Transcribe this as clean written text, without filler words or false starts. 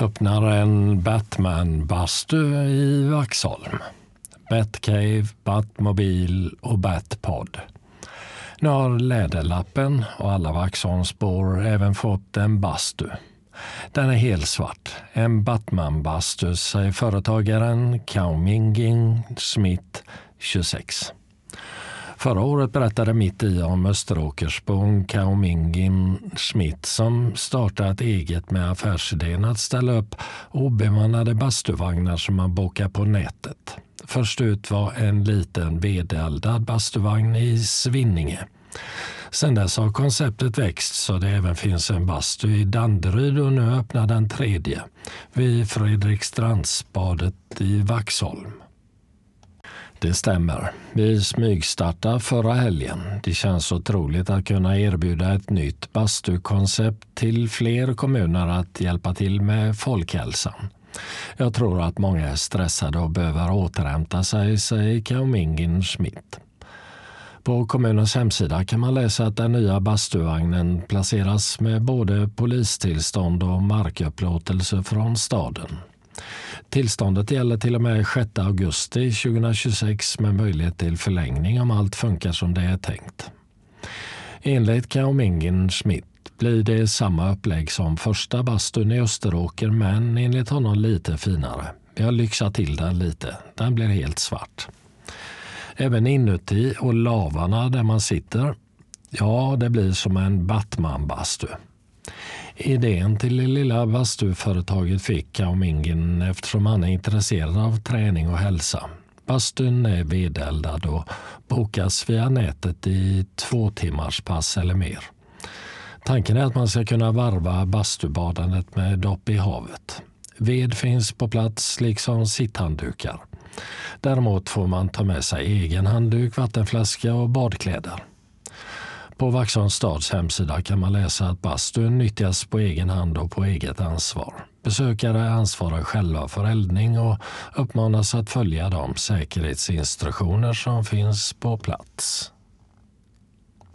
öppnar en Batman-bastu i Vaxholm. Batcave, Batmobil och Batpod. Nu har Läderlappen och alla Vaxholmsbor även fått en bastu. Den är helt svart. En Batman-bastu, säger företagaren Kaomingin Smith, 26. Förra året berättade Mitt i om Österåkersbon Kaomingin Smith som startat eget med affärsidén att ställa upp obemannade bastuvagnar som man bokar på nätet. Först ut var en liten vedeldad bastuvagn i Svinninge. Sen dess har konceptet växt så det även finns en bastu i Danderyd och nu öppnar den tredje vid Fredrikstrandsbadet i Vaxholm. Det stämmer. Vi smygstartade förra helgen. Det känns otroligt att kunna erbjuda ett nytt bastukoncept till fler kommuner att hjälpa till med folkhälsan. Jag tror att många är stressade och behöver återhämta sig, säger Kaomingin Smith. På kommunens hemsida kan man läsa att den nya bastuvagnen placeras med både polistillstånd och markupplåtelse från staden. Tillståndet gäller till och med 6 augusti 2026 med möjlighet till förlängning om allt funkar som det är tänkt. Enligt Kaomingin Smith blir det samma upplägg som första bastun i Österåker men enligt honom lite finare. Vi har lyxat till den lite. Den blir helt svart. Även inuti och lavarna där man sitter, ja det blir som en Batman-bastu. Idén till det lilla bastuföretaget fick Kaomingin eftersom han är intresserad av träning och hälsa. Bastun är vedeldad och bokas via nätet i 2 timmars pass eller mer. Tanken är att man ska kunna varva bastubadandet med dopp i havet. Ved finns på plats liksom sitthanddukar. Däremot får man ta med sig egen handduk, vattenflaska och badkläder. På Vaxholms stads hemsida kan man läsa att bastun nyttjas på egen hand och på eget ansvar. Besökare ansvarar själva för eldning och uppmanas att följa de säkerhetsinstruktioner som finns på plats.